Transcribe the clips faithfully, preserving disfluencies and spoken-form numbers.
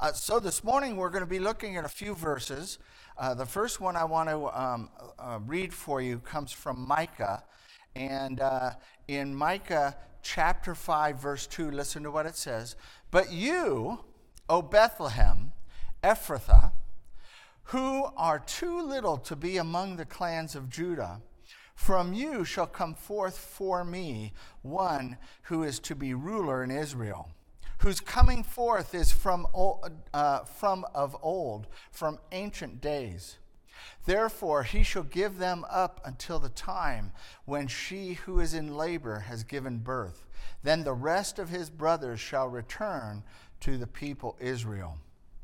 Uh, so this morning we're going to be looking at a few verses. Uh, the first one I want to um, uh, read for you comes from Micah. And uh, in Micah chapter five, verse two, listen to what it says. But you, O Bethlehem, Ephrathah, who are too little to be among the clans of Judah, from you shall come forth for me one who is to be ruler in Israel, whose coming forth is from, uh, from of old, from ancient days. Therefore he shall give them up until the time when she who is in labor has given birth. Then the rest of his brothers shall return to the people Israel.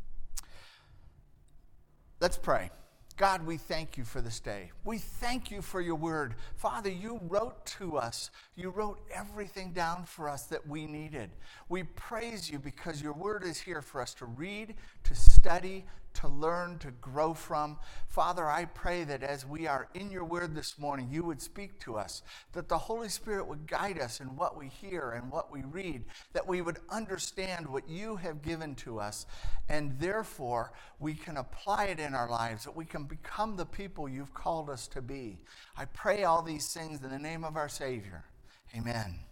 Let's pray. God, we thank you for this day. We thank you for your word. Father, you wrote to us. You wrote everything down for us that we needed. We praise you because your word is here for us to read, to study, to learn, to grow from. Father, I pray that as we are in your word this morning, you would speak to us, that the Holy Spirit would guide us in what we hear and what we read, that we would understand what you have given to us, and therefore we can apply it in our lives, that we can become the people you've called us to be. I pray all these things in the name of our Savior. Amen.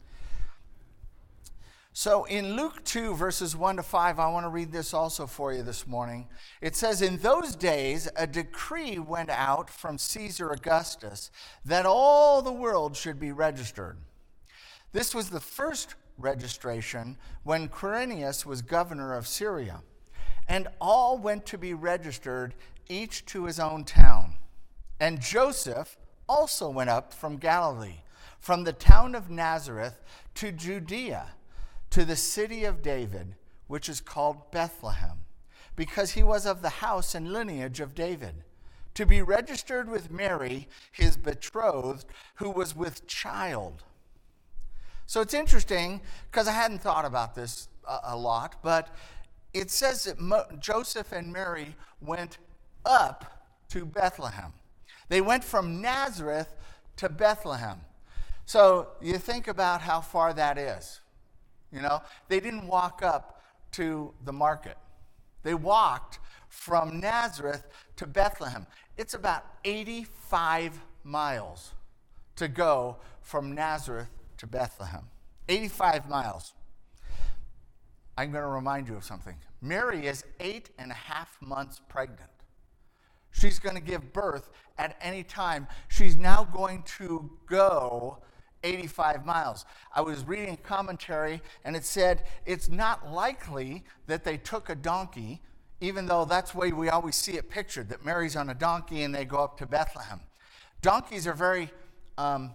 So in Luke two, verses one to five, I want to read this also for you this morning. It says, in those days, a decree went out from Caesar Augustus that all the world should be registered. This was the first registration when Quirinius was governor of Syria. And all went to be registered, each to his own town. And Joseph also went up from Galilee, from the town of Nazareth to Judea, to the city of David, which is called Bethlehem, because he was of the house and lineage of David, to be registered with Mary, his betrothed, who was with child. So it's interesting, because I hadn't thought about this a, a lot, but it says that Mo- Joseph and Mary went up to Bethlehem. They went from Nazareth to Bethlehem. So you think about how far that is. You know, they didn't walk up to the market. They walked from Nazareth to Bethlehem. It's about eighty-five miles to go from Nazareth to Bethlehem. eighty-five miles. I'm going to remind you of something. Mary is eight and a half months pregnant. She's going to give birth at any time. She's now going to go eighty-five miles. I was reading a commentary and it said it's not likely that they took a donkey, even though that's the way we always see it pictured, that Mary's on a donkey and they go up to Bethlehem. Donkeys are very um,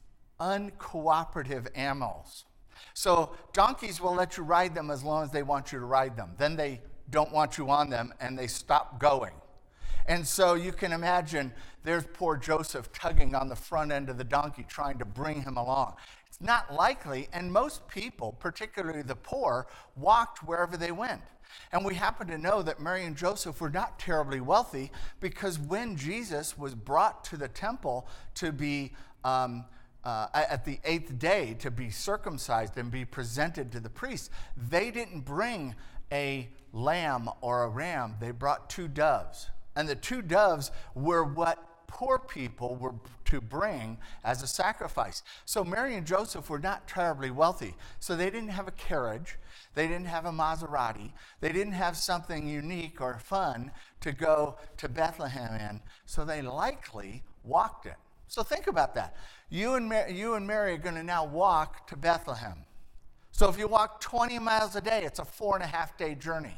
uncooperative animals. So donkeys will let you ride them as long as they want you to ride them. Then they don't want you on them and they stop going. And so you can imagine there's poor Joseph tugging on the front end of the donkey trying to bring him along. It's not likely, and most people, particularly the poor, walked wherever they went. And we happen to know that Mary and Joseph were not terribly wealthy, because when Jesus was brought to the temple to be, um, uh, at the eighth day, to be circumcised and be presented to the priests, they didn't bring a lamb or a ram. They brought two doves. And the two doves were what poor people were to bring as a sacrifice. So Mary and Joseph were not terribly wealthy. So they didn't have a carriage. They didn't have a Maserati. They didn't have something unique or fun to go to Bethlehem in. So they likely walked it. So think about that. You and Mary, you and Mary are going to now walk to Bethlehem. So if you walk twenty miles a day, it's a four and a half day journey.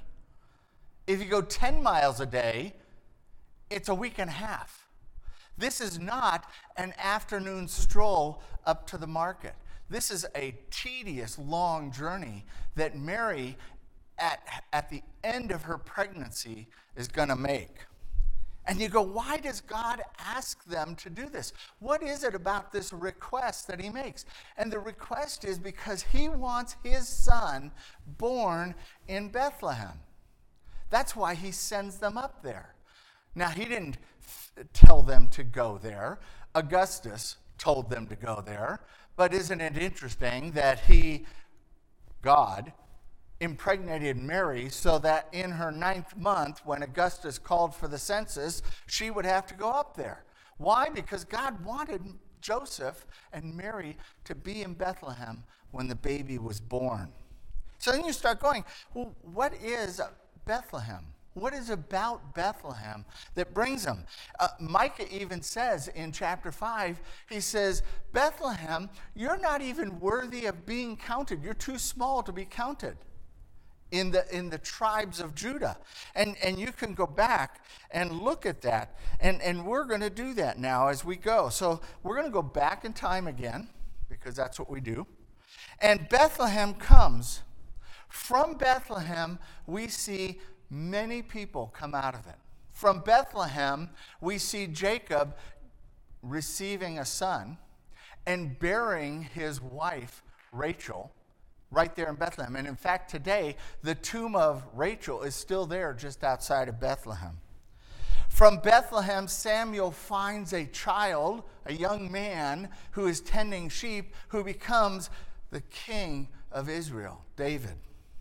If you go ten miles a day, it's a week and a half. This is not an afternoon stroll up to the market. This is a tedious, long journey that Mary, at, at the end of her pregnancy, is going to make. And you go, why does God ask them to do this? What is it about this request that he makes? And the request is because he wants his son born in Bethlehem. That's why he sends them up there. Now, he didn't f- tell them to go there. Augustus told them to go there. But isn't it interesting that he, God, impregnated Mary so that in her ninth month, when Augustus called for the census, she would have to go up there. Why? Because God wanted Joseph and Mary to be in Bethlehem when the baby was born. So then you start going, well, what is Bethlehem? What is about Bethlehem that brings them? Uh, Micah even says in chapter five, he says, Bethlehem, you're not even worthy of being counted. You're too small to be counted in the in the tribes of Judah. And, and you can go back and look at that. And, and we're going to do that now as we go. So we're going to go back in time again, because that's what we do. And Bethlehem comes. From Bethlehem, we see many people come out of it. From Bethlehem, we see Jacob receiving a son and bearing his wife, Rachel, right there in Bethlehem. And in fact, today, the tomb of Rachel is still there just outside of Bethlehem. From Bethlehem, Samuel finds a child, a young man who is tending sheep, who becomes the king of Israel, David.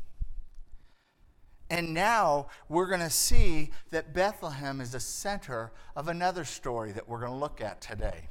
And now we're going to see that Bethlehem is the center of another story that we're going to look at today.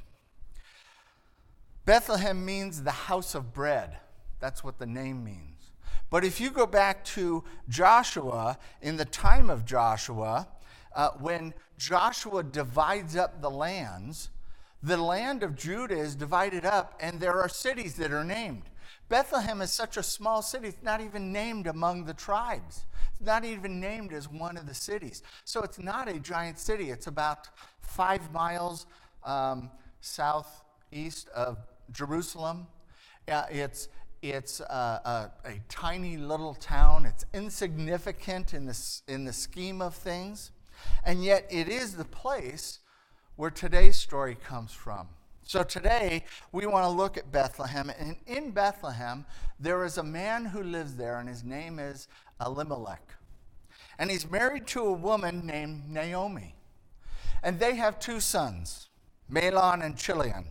Bethlehem means the house of bread. That's what the name means. But if you go back to Joshua, in the time of Joshua, uh, when Joshua divides up the lands, the land of Judah is divided up, and there are cities that are named. Bethlehem is such a small city, it's not even named among the tribes. It's not even named as one of the cities. So it's not a giant city. It's about five miles um, southeast of Jerusalem. Uh, it's it's uh, a, a tiny little town. It's insignificant in the, in the scheme of things. And yet it is the place where today's story comes from. So today, we want to look at Bethlehem. And in Bethlehem, there is a man who lives there, and his name is Elimelech. And he's married to a woman named Naomi. And they have two sons, Mahlon and Chilion.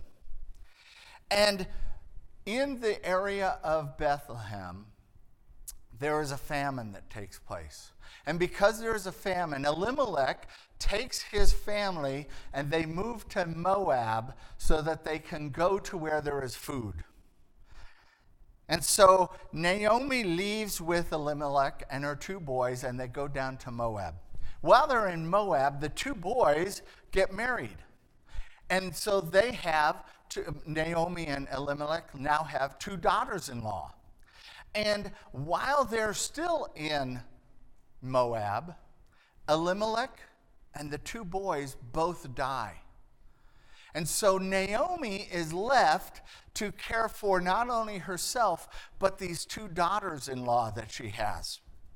And in the area of Bethlehem, there is a famine that takes place. And because there is a famine, Elimelech takes his family and they move to Moab so that they can go to where there is food. And so Naomi leaves with Elimelech and her two boys, and they go down to Moab. While they're in Moab, the two boys get married. And so they have, two, Naomi and Elimelech now have two daughters-in-law. And while they're still in Moab, Elimelech and the two boys both die. And so Naomi is left to care for not only herself, but these two daughters-in-law that she has.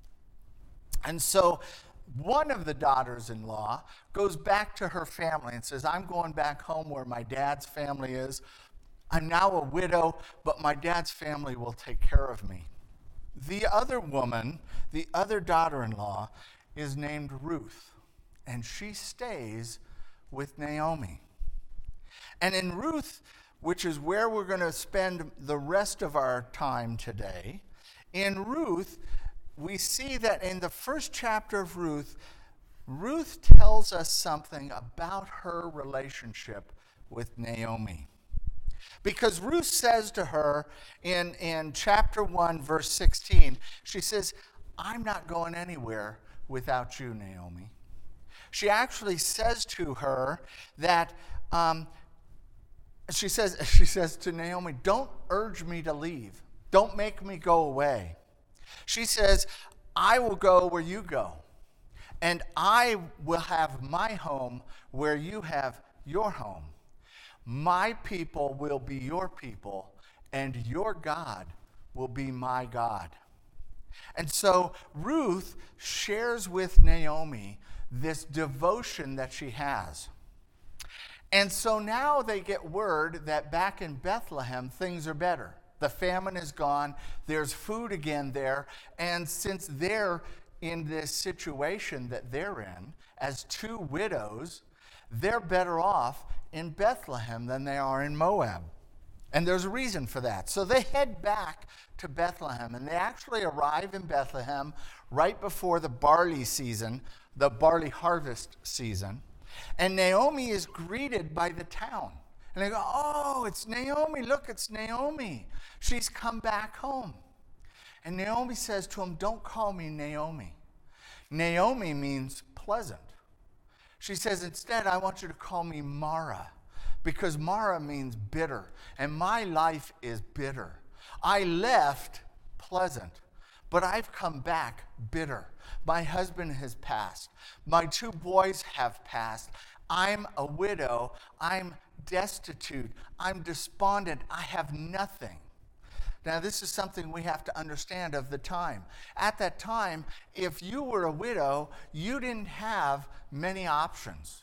And so one of the daughters-in-law goes back to her family and says, I'm going back home where my dad's family is. I'm now a widow, but my dad's family will take care of me. The other woman, the other daughter-in-law, is named Ruth, and she stays with Naomi. And in Ruth, which is where we're going to spend the rest of our time today, in Ruth, we see that in the first chapter of Ruth, Ruth tells us something about her relationship with Naomi. Because Ruth says to her in, in chapter one, verse sixteen, she says, I'm not going anywhere without you, Naomi. She actually says to her that, um, she says, she says to Naomi, don't urge me to leave. Don't make me go away. She says, I will go where you go, and I will have my home where you have your home. My people will be your people, and your God will be my God. And so Ruth shares with Naomi this devotion that she has. And so now they get word that back in Bethlehem, things are better. The famine is gone. There's food again there. And since they're in this situation that they're in, as two widows, they're better off in Bethlehem than they are in Moab. And there's a reason for that. So they head back to Bethlehem, and they actually arrive in Bethlehem right before the barley season, the barley harvest season. And Naomi is greeted by the town. And they go, oh, it's Naomi. Look, it's Naomi. She's come back home. And Naomi says to him, don't call me Naomi. Naomi means pleasant. She says, instead, I want you to call me Mara, because Mara means bitter, and my life is bitter. I left pleasant, but I've come back bitter. My husband has passed. My two boys have passed. I'm a widow. I'm destitute. I'm despondent. I have nothing. Now, this is something we have to understand of the time. At that time, if you were a widow, you didn't have many options.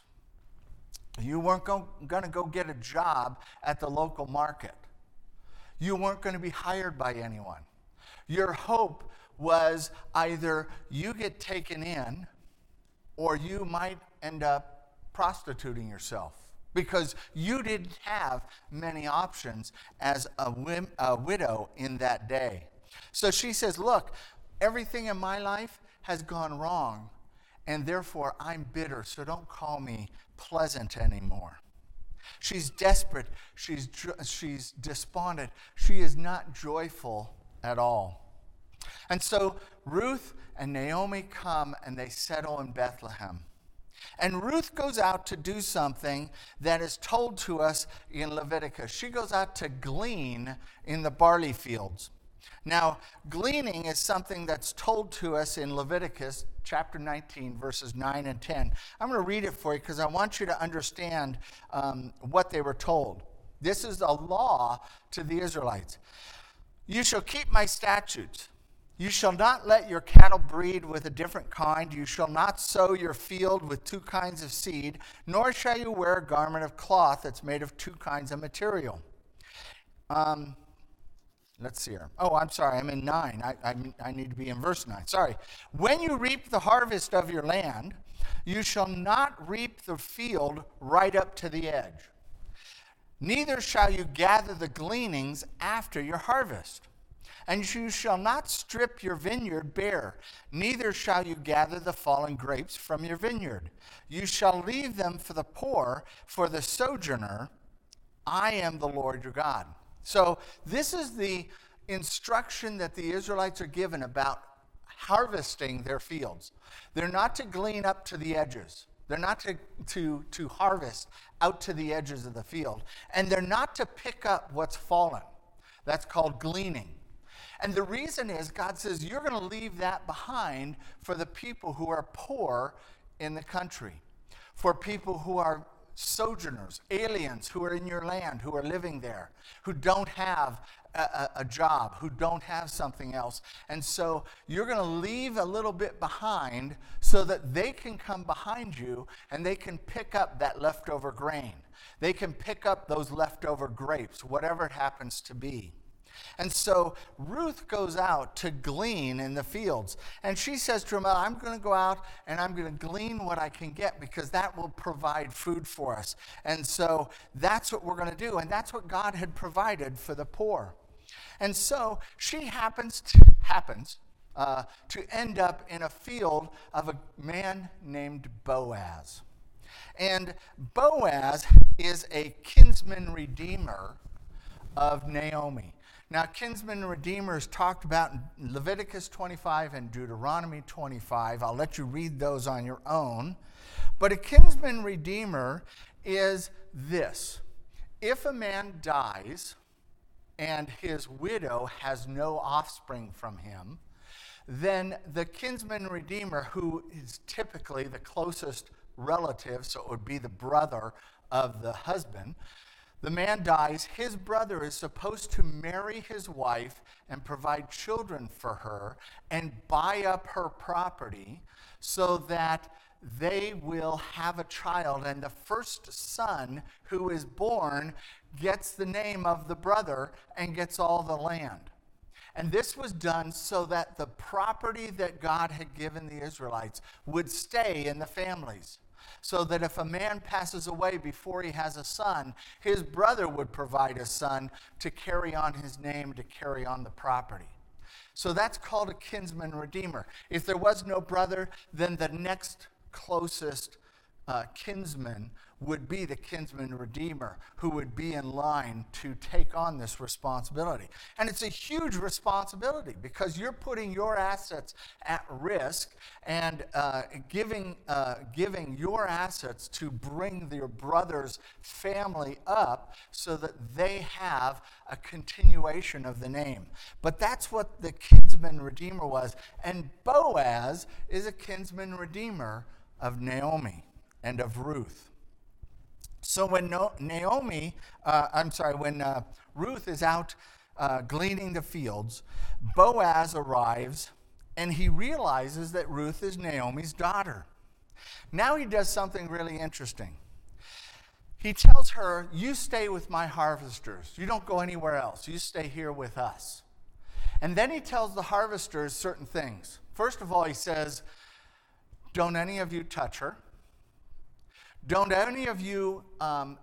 You weren't going to go get a job at the local market. You weren't going to be hired by anyone. Your hope was either you get taken in or you might end up prostituting yourself, because you didn't have many options as a, wim, a widow in that day. So she says, look, everything in my life has gone wrong, and therefore I'm bitter, so don't call me pleasant anymore. She's desperate. She's, she's despondent. She is not joyful at all. And so Ruth and Naomi come, and they settle in Bethlehem. And Ruth goes out to do something that is told to us in Leviticus. She goes out to glean in the barley fields. Now, gleaning is something that's told to us in Leviticus chapter nineteen, verses nine and ten. I'm going to read it for you because I want you to understand um, what they were told. This is a law to the Israelites. You shall keep my statutes. You shall not let your cattle breed with a different kind. You shall not sow your field with two kinds of seed, nor shall you wear a garment of cloth that's made of two kinds of material. Um, let's see here. Oh, I'm sorry. I'm in nine. I, I, I need to be in verse nine. Sorry. When you reap the harvest of your land, you shall not reap the field right up to the edge. Neither shall you gather the gleanings after your harvest. And you shall not strip your vineyard bare, neither shall you gather the fallen grapes from your vineyard. You shall leave them for the poor, for the sojourner. I am the Lord your God. So this is the instruction that the Israelites are given about harvesting their fields. They're not to glean up to the edges. They're not to, to, to harvest out to the edges of the field. And they're not to pick up what's fallen. That's called gleaning. And the reason is God says you're going to leave that behind for the people who are poor in the country, for people who are sojourners, aliens who are in your land, who are living there, who don't have a, a job, who don't have something else. And so you're going to leave a little bit behind so that they can come behind you and they can pick up that leftover grain. They can pick up those leftover grapes, whatever it happens to be. And so Ruth goes out to glean in the fields. And she says to him, I'm going to go out and I'm going to glean what I can get, because that will provide food for us. And so that's what we're going to do. And that's what God had provided for the poor. And so she happens to, happens, uh, to end up in a field of a man named Boaz. And Boaz is a kinsman redeemer of Naomi. Now, kinsman redeemer is talked about in Leviticus twenty-five and Deuteronomy twenty-five. I'll let you read those on your own. But a kinsman redeemer is this. If a man dies and his widow has no offspring from him, then the kinsman redeemer, who is typically the closest relative, so it would be the brother of the husband, the man dies, his brother is supposed to marry his wife and provide children for her and buy up her property so that they will have a child. And the first son who is born gets the name of the brother and gets all the land. And this was done so that the property that God had given the Israelites would stay in the families. so that if a man passes away before he has a son, his brother would provide a son to carry on his name, to carry on the property. So that's called a kinsman redeemer. If there was no brother, then the next closest uh, kinsman would be the kinsman redeemer, who would be in line to take on this responsibility. And it's a huge responsibility because you're putting your assets at risk and uh, giving uh, giving your assets to bring your brother's family up so that they have a continuation of the name. But that's what the kinsman redeemer was. And Boaz is a kinsman redeemer of Naomi and of Ruth. So when no- Naomi, uh, I'm sorry, when uh, Ruth is out uh, gleaning the fields, Boaz arrives and he realizes that Ruth is Naomi's daughter. Now he does something really interesting. He tells her, you stay with my harvesters. You don't go anywhere else. You stay here with us. And then he tells the harvesters certain things. First of all, he says, don't any of you touch her. Don't any of you um,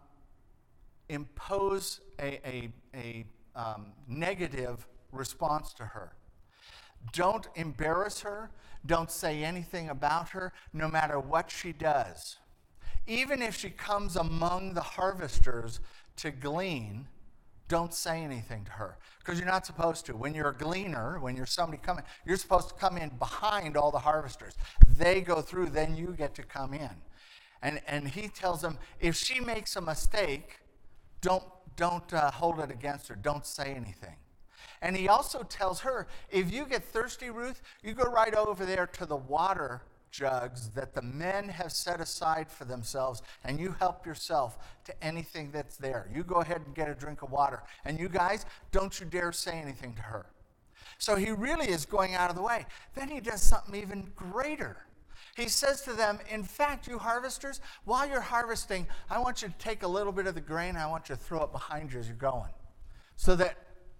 impose a, a, a um, negative response to her. Don't embarrass her. Don't say anything about her, no matter what she does. Even if she comes among the harvesters to glean, don't say anything to her, because you're not supposed to. When you're a gleaner, when you're somebody coming, you're supposed to come in behind all the harvesters. They go through, then you get to come in. And and he tells them, if she makes a mistake, don't, don't uh, hold it against her. Don't say anything. And he also tells her, if you get thirsty, Ruth, you go right over there to the water jugs that the men have set aside for themselves, and you help yourself to anything that's there. You go ahead and get a drink of water. And you guys, don't you dare say anything to her. So he really is going out of the way. Then he does something even greater. He says to them, in fact, you harvesters, while you're harvesting, I want you to take a little bit of the grain, I want you to throw it behind you as you're going. So that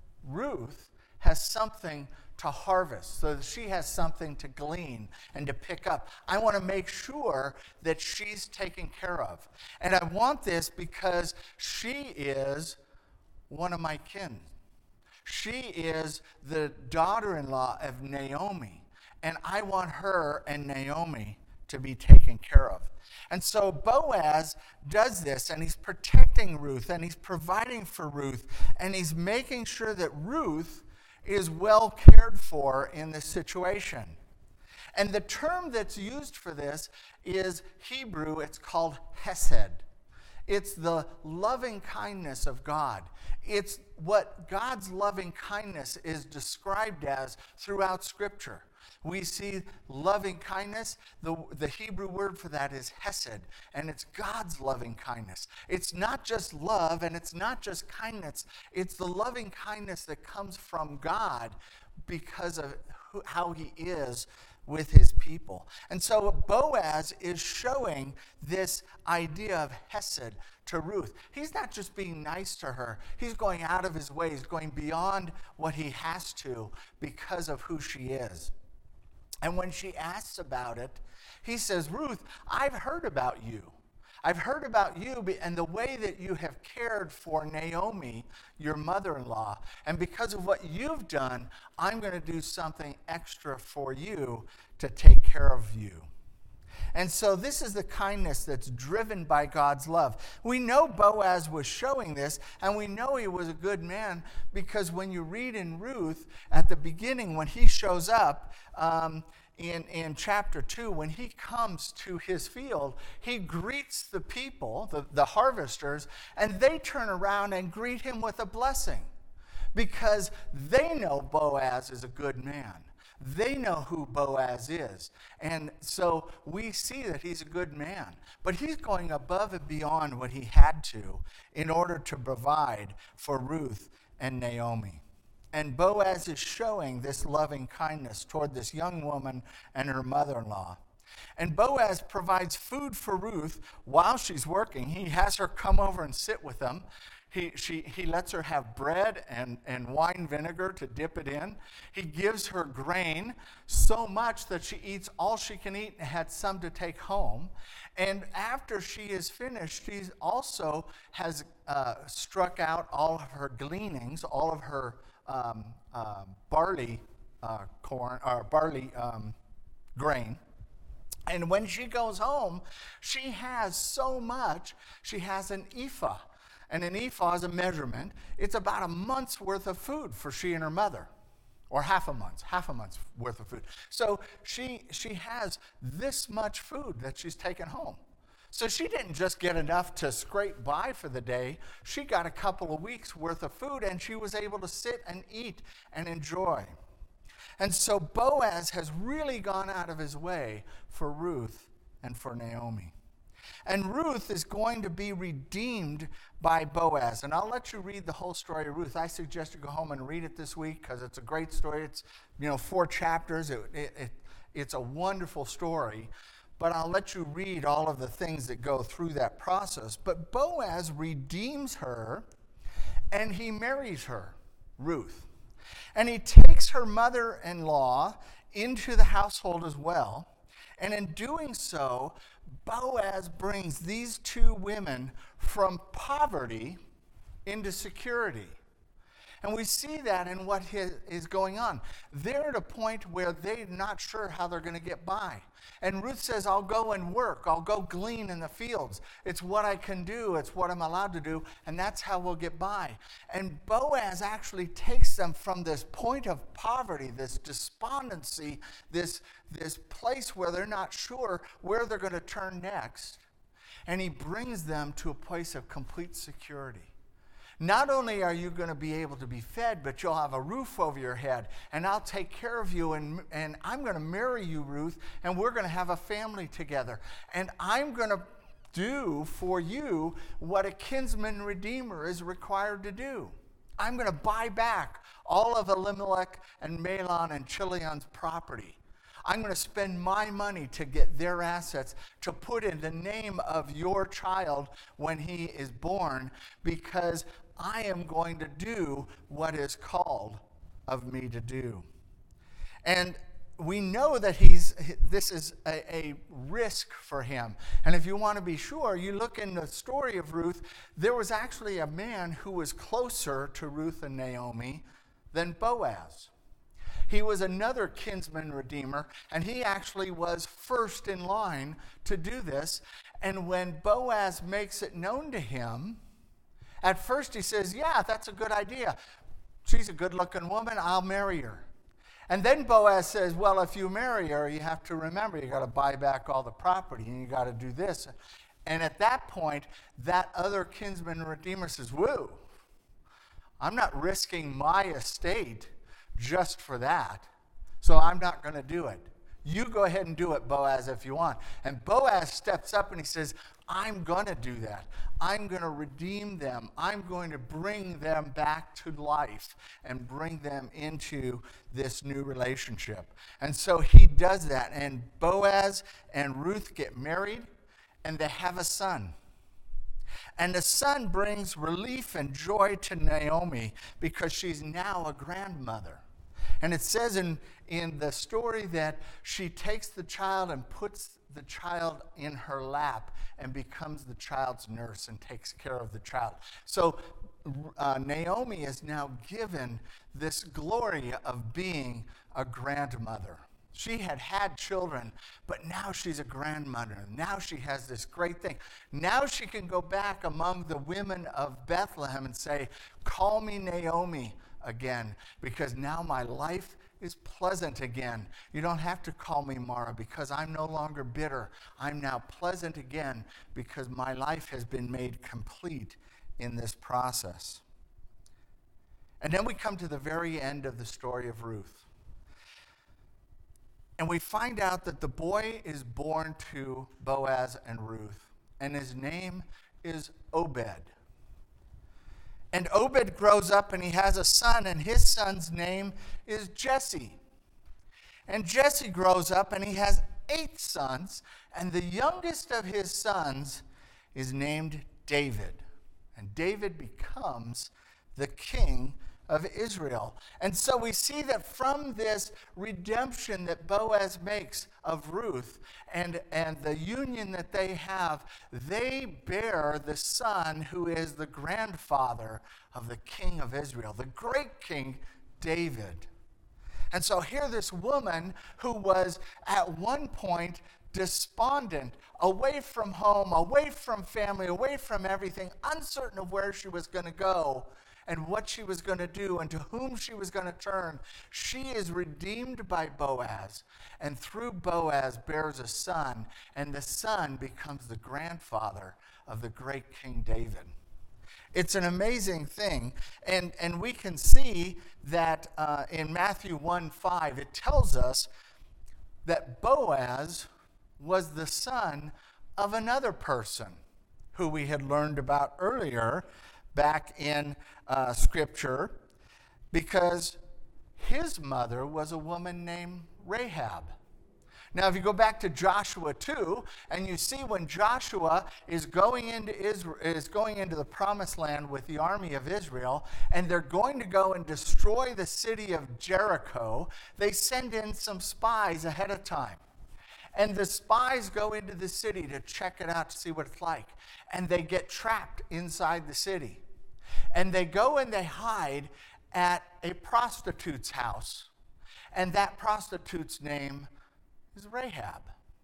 Ruth has something to harvest, so that she has something to glean and to pick up. I want to make sure that she's taken care of. And I want this because she is one of my kin. She is the daughter-in-law of Naomi. And I want her and Naomi to be taken care of. And so Boaz does this, and he's protecting Ruth, and he's providing for Ruth, and he's making sure that Ruth is well cared for in this situation. And the term that's used for this is Hebrew. It's called hesed. It's the loving kindness of God. It's what God's loving kindness is described as throughout Scripture. We see loving kindness. The, the Hebrew word for that is hesed, and it's God's loving kindness. It's not just love, and it's not just kindness. It's the loving kindness that comes from God because of who, how he is with his people. And so Boaz is showing this idea of hesed to Ruth. He's not just being nice to her. He's going out of his way. He's going beyond what he has to because of who she is. And when she asks about it, he says, Ruth, I've heard about you. I've heard about you and the way that you have cared for Naomi, your mother-in-law. And because of what you've done, I'm going to do something extra for you to take care of you. And so this is the kindness that's driven by God's love. We know Boaz was showing this, and we know he was a good man because when you read in Ruth at the beginning, when he shows up um, in, in chapter two, when he comes to his field, he greets the people, the, the harvesters, and they turn around and greet him with a blessing because they know Boaz is a good man. They know who Boaz is. And so we see that he's a good man. But he's going above and beyond what he had to in order to provide for Ruth and Naomi. And Boaz is showing this loving kindness toward this young woman and her mother-in-law. And Boaz provides food for Ruth while she's working. He has her come over and sit with him. He, she, he lets her have bread and, and wine vinegar to dip it in. He gives her grain so much that she eats all she can eat and had some to take home. And after she is finished, she also has uh, struck out all of her gleanings, all of her um, uh, barley uh, corn or barley um, grain. And when she goes home, she has so much. She has an ephah. And an ephah is a measurement. It's about a month's worth of food for she and her mother. Or half a month, half a month's worth of food. So she, she has this much food that she's taken home. So she didn't just get enough to scrape by for the day. She got a couple of weeks worth of food, and she was able to sit and eat and enjoy. And so Boaz has really gone out of his way for Ruth and for Naomi. And Ruth is going to be redeemed by Boaz. And I'll let you read the whole story of Ruth. I suggest you go home and read it this week because it's a great story. It's, you know, four chapters. It, it, it, it's a wonderful story. But I'll let you read all of the things that go through that process. But Boaz redeems her, and he marries her, Ruth. And he takes her mother-in-law into the household as well. And in doing so, Boaz brings these two women from poverty into security. And we see that in what is going on. They're at a point where they're not sure how they're going to get by. And Ruth says, I'll go and work. I'll go glean in the fields. It's what I can do. It's what I'm allowed to do. And that's how we'll get by. And Boaz actually takes them from this point of poverty, this despondency, this, this place where they're not sure where they're going to turn next. And he brings them to a place of complete security. Not only are you going to be able to be fed, but you'll have a roof over your head, and I'll take care of you, and, and I'm going to marry you, Ruth, and we're going to have a family together. And I'm going to do for you what a kinsman redeemer is required to do. I'm going to buy back all of Elimelech and Mahlon and Chilion's property. I'm going to spend my money to get their assets to put in the name of your child when he is born, because I am going to do what is called of me to do. And we know that he's this is a, a risk for him. And if you want to be sure, you look in the story of Ruth, there was actually a man who was closer to Ruth and Naomi than Boaz. He was another kinsman redeemer, and he actually was first in line to do this. And when Boaz makes it known to him, at first he says, yeah, that's a good idea. She's a good-looking woman. I'll marry her. And then Boaz says, well, if you marry her, you have to remember you got to buy back all the property, and you got to do this. And at that point, that other kinsman redeemer says, whoa, I'm not risking my estate just for that, so I'm not going to do it. You go ahead and do it, Boaz, if you want. And Boaz steps up and he says, I'm going to do that. I'm going to redeem them. I'm going to bring them back to life and bring them into this new relationship. And so he does that. And Boaz and Ruth get married, and they have a son. And the son brings relief and joy to Naomi because she's now a grandmother. And it says in, in the story that she takes the child and puts the child in her lap and becomes the child's nurse and takes care of the child. So uh, Naomi is now given this glory of being a grandmother. She had had children, but now she's a grandmother. Now she has this great thing. Now she can go back among the women of Bethlehem and say, call me Naomi again, because now my life is pleasant again. You don't have to call me Mara, because I'm no longer bitter. I'm now pleasant again because my life has been made complete in this process. And then we come to the very end of the story of Ruth. And we find out that the boy is born to Boaz and Ruth, and his name is Obed. And Obed grows up and he has a son, and his son's name is Jesse. And Jesse grows up and he has eight sons, and the youngest of his sons is named David. And David becomes the king of Israel. And so we see that from this redemption that Boaz makes of Ruth and, and the union that they have, they bear the son who is the grandfather of the king of Israel, the great king David. And so here this woman who was at one point despondent, away from home, away from family, away from everything, uncertain of where she was going to go and what she was going to do and to whom she was going to turn, she is redeemed by Boaz, and through Boaz bears a son, and the son becomes the grandfather of the great King David. It's an amazing thing, and, and we can see that uh, in Matthew one five, it tells us that Boaz was the son of another person who we had learned about earlier back in uh, Scripture, because his mother was a woman named Rahab. Now, if you go back to Joshua two, and you see when Joshua is going into Israel, is going into the promised land with the army of Israel, and they're going to go and destroy the city of Jericho, they send in some spies ahead of time. And the spies go into the city to check it out, to see what it's like. And they get trapped inside the city. And they go and they hide at a prostitute's house. And that prostitute's name is Rahab.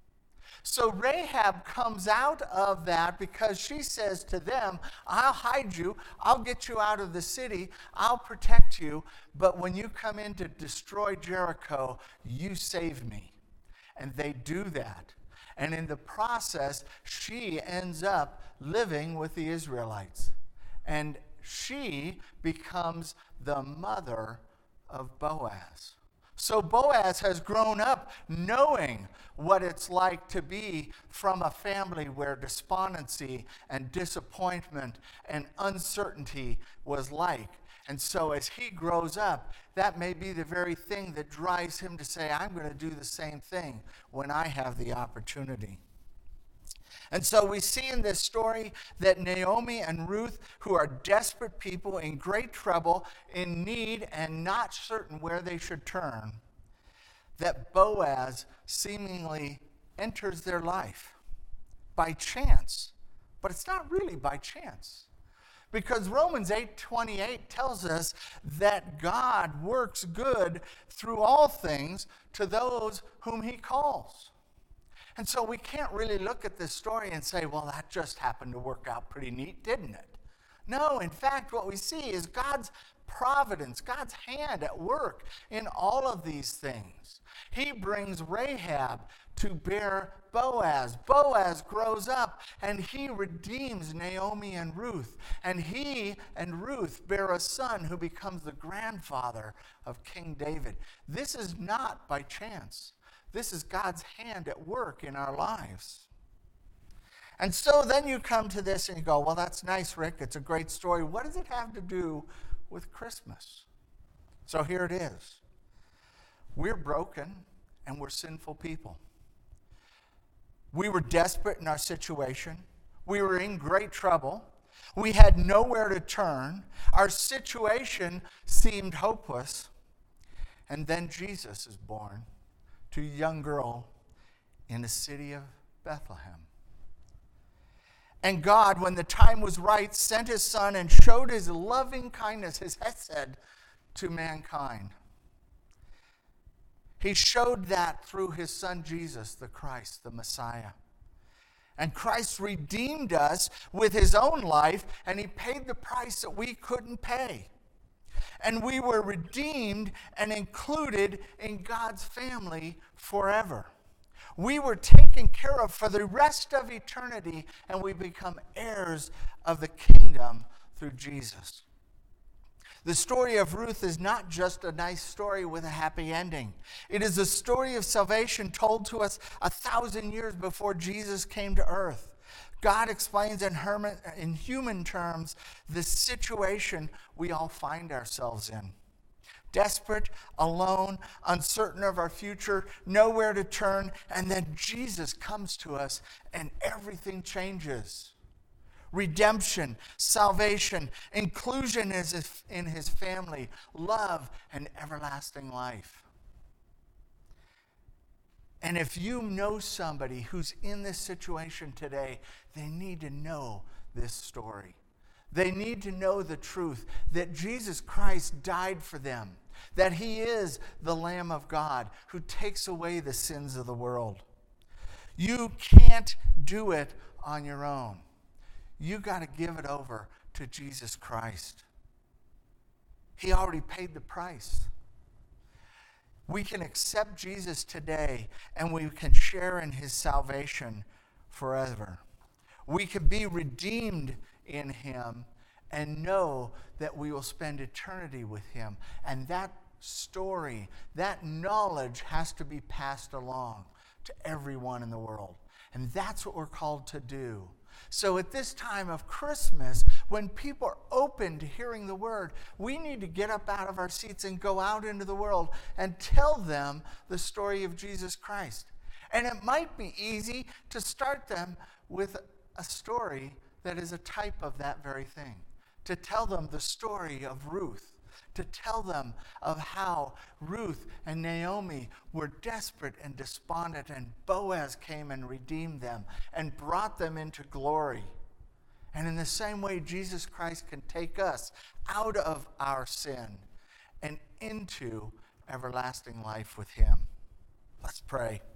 So Rahab comes out of that because she says to them, I'll hide you, I'll get you out of the city, I'll protect you, but when you come in to destroy Jericho, you save me. And they do that. And in the process, she ends up living with the Israelites. And she becomes the mother of Boaz. So Boaz has grown up knowing what it's like to be from a family where despondency and disappointment and uncertainty was like. And so as he grows up, that may be the very thing that drives him to say, I'm going to do the same thing when I have the opportunity. And so we see in this story that Naomi and Ruth, who are desperate people in great trouble, in need, and not certain where they should turn, that Boaz seemingly enters their life by chance. But it's not really by chance. Because Romans eight twenty-eight tells us that God works good through all things to those whom he calls. And so we can't really look at this story and say, well, that just happened to work out pretty neat, didn't it? No, in fact, what we see is God's providence, God's hand at work in all of these things. He brings Rahab to bear Boaz. Boaz grows up and he redeems Naomi and Ruth. And he and Ruth bear a son who becomes the grandfather of King David. This is not by chance. This is God's hand at work in our lives. And so then you come to this and you go, well, that's nice, Rick. It's a great story. What does it have to do with Christmas? So here it is. We're broken and we're sinful people. We were desperate in our situation. We were in great trouble. We had nowhere to turn. Our situation seemed hopeless. And then Jesus is born to a young girl in the city of Bethlehem. And God, when the time was right, sent his son and showed his loving kindness, his hesed, to mankind. He showed that through his son Jesus, the Christ, the Messiah. And Christ redeemed us with his own life, and he paid the price that we couldn't pay. And we were redeemed and included in God's family forever. We were taken care of for the rest of eternity, and we become heirs of the kingdom through Jesus. The story of Ruth is not just a nice story with a happy ending. It is a story of salvation told to us a thousand years before Jesus came to earth. God explains in, herman, in human terms the situation we all find ourselves in. Desperate, alone, uncertain of our future, nowhere to turn, and then Jesus comes to us and everything changes. redemption, salvation, inclusion in his family, love, and everlasting life. And if you know somebody who's in this situation today, they need to know this story. They need to know the truth that Jesus Christ died for them, that he is the Lamb of God who takes away the sins of the world. You can't do it on your own. You got to give it over to Jesus Christ. He already paid the price. We can accept Jesus today, and we can share in his salvation forever. We can be redeemed in him and know that we will spend eternity with him. And that story, that knowledge has to be passed along to everyone in the world. And that's what we're called to do. So at this time of Christmas, when people are open to hearing the word, we need to get up out of our seats and go out into the world and tell them the story of Jesus Christ. And it might be easy to start them with a story that is a type of that very thing. To tell them the story of Ruth. To tell them of how Ruth and Naomi were desperate and despondent, and Boaz came and redeemed them and brought them into glory. And in the same way, Jesus Christ can take us out of our sin and into everlasting life with him. Let's pray.